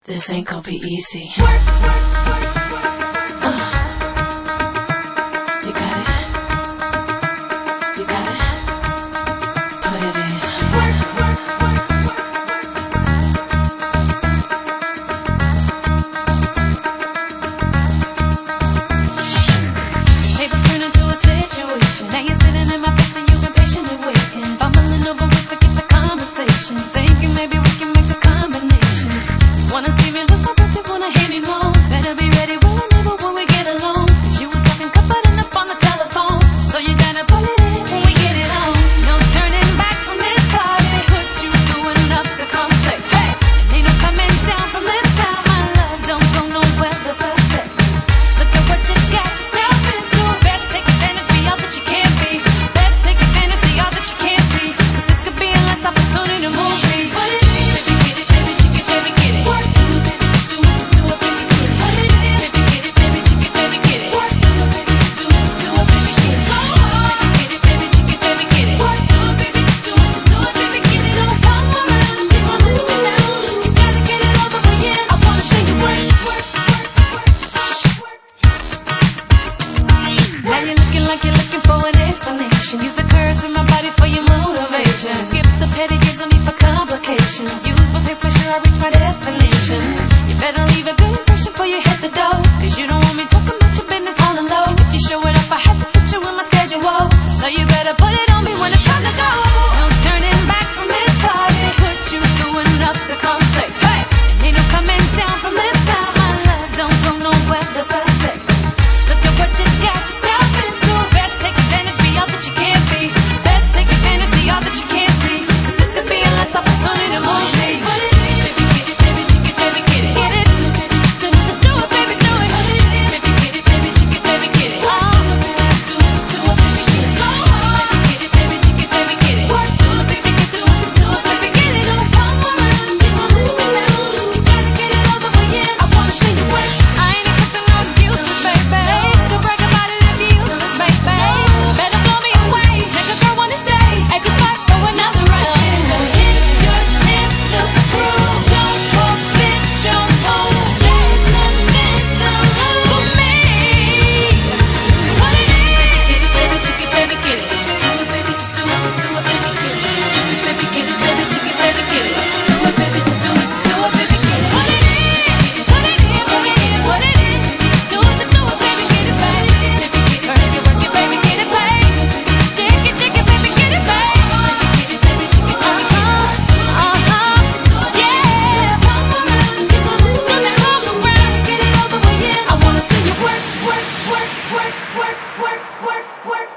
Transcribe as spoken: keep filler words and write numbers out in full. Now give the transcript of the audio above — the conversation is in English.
This ain't gonna be easy. Work, work, work, work. Uh, you got it. You got it. Put it in. Work, work, work, work. Tables turn into a situation. Now you're sitting in my face and you've been patiently waiting. Fumbling over words to get the conversation. Thinking maybe we can make a combination. Wanna see me lose my breath, you wanna hear me moan. Better be ready when and never when we get alone. Cause you was talking comforting up on the telephone. So you gotta pull it in when we get it on. No turning back from this party. Put you through enough to come play. Hey, ain't no coming down from this time. My love don't go nowhere, that's what I said. Look at what you got yourself into. Better take advantage, be all that you can't be. Better take advantage, see all that you can't see. Cause this could be a last opportunity to move me. Put it in, baby, get it, baby, chick it, baby, get it. Work, do it, baby, do it, do it, baby, get it. Put it in, baby, get it, baby, chick it, baby, get it. Work, do it, baby, do it, do it, baby, get it. Go hard, get it, baby, chick it, baby, get it. Work, do it, baby, do it, do it, baby, get it. Don't come around, keep on letting me down. You gotta get it all the way in. I wanna see you work, work, work, work, work. Now you're looking like you're looking for an explanation. Use the curves from my body for your motivation. Skip the petty gives, no need for complications. Use my pace, make sure I reach my destination. You better leave a good impression before you hit the door. Cause you don't want me talking about your business on the low. If you show it up, I have to put you in my schedule. So you better put it on me when it's time to go. No turning back from this party. Put you through enough to come play. Hey, ain't no coming down from this time. My love don't go nowhere, that's what I said. Look at what you got yourself into. Better take advantage, be all that you can't be. Better take advantage, see all that you can't see. Cause this could be a last opportunity to move me. Put it in, baby, get it, baby, chick it, baby, get it. Get it, do it, let's do it, baby, do it. Put it in, baby, get it, baby, chick it, baby, get it. Oh, do it, let's do it, baby, get it. Go hard, get it, baby, chick it, baby, get it. Work, do it, baby, get it, do it, let's do it, baby, get it. Don't come around, keep on letting me down. You gotta get it all the way in. I wanna see you work. I ain't accepting no excuses, baby. Don't brag about it if you use it, baby. Better blow me away, make a girl wanna stay. And just like throw another round. So hit your chance to prove. Don't forfeit your move. There's nothing to lose for me. What it is? Get it, baby, chick it, baby, get it. Do it, baby, just do it, just do it, baby, get it. Chick it, baby, get it, baby, chick it, baby, get it. Do it, baby, just do it, just do it, baby, get it. What it is? What it is? What it is? What it is? Do it, just do it, baby, get it, baby. Turn it, you work it, baby, get it, baby. Chick it, chick it, baby, get it, baby. Uh-huh, uh-huh, yeah. Come around, keep on turn it all around. Get it all the way in. I wanna see you work, work, work, work, work, work, work, work.